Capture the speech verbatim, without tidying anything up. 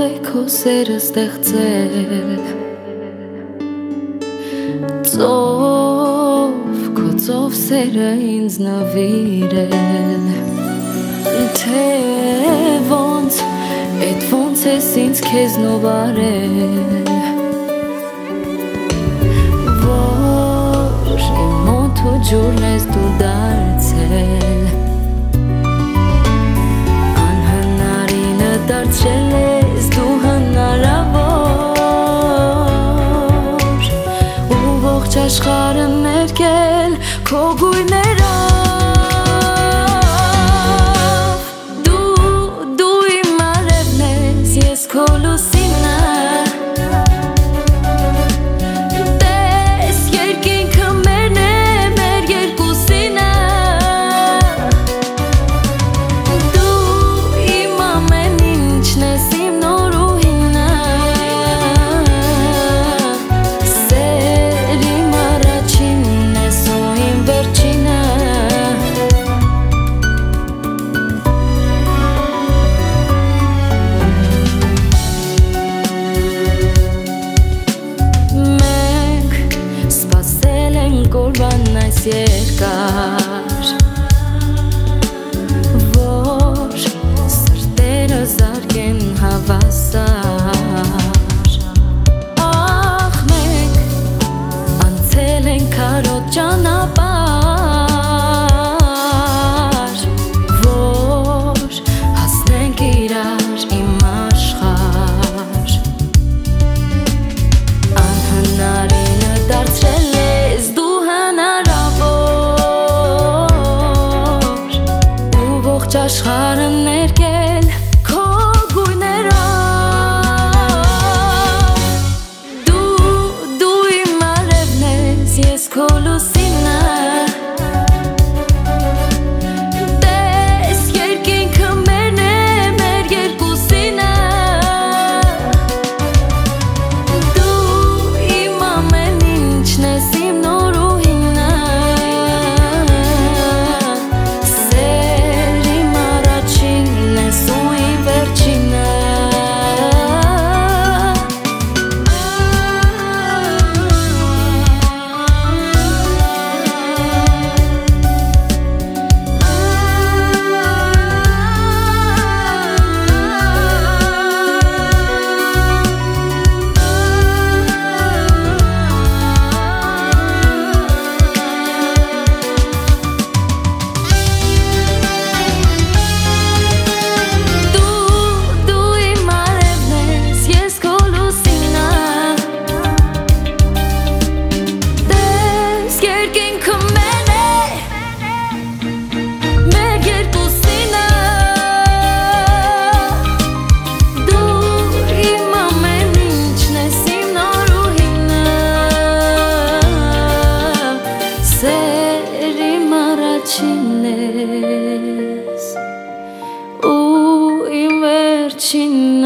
է քո սերը ստեղծել Ծով, քո ծով սերը ինձ նվիրել Թե ոնց, էդ ոնց ես ինձ քեզնով արել Որ իմ մոթու ջուրն ես դու դարձել Անհնարինը դարձրել ես դու հնարավոր Ու ողջ աշխարհը ներկել քո գույներով Քո լուսինը Տես երկինքը մերն է մեր երկուսինը Դու իմ ամեն ինչն ես իմ նոր ու հինը Սեր իմ առաջինն ես ու իմ վերջինը Կորբան այս երկար Որ սրտերը զարկեն հավասար Ախ մենք անցել ենք քարոտ ճանապարհ Որ հասնենք իրար իմ աշխարհ Անհնարինը դարձրել Աշխարհը ներկել քո գույներով Դու, դու իմ արևն ես, ես քո լուսինը Տես երկինքը մերն է մեր երկուսինը Դու իմ ամեն ինչն ես իմ նոր ու հինը Չինես ու իմ վերջին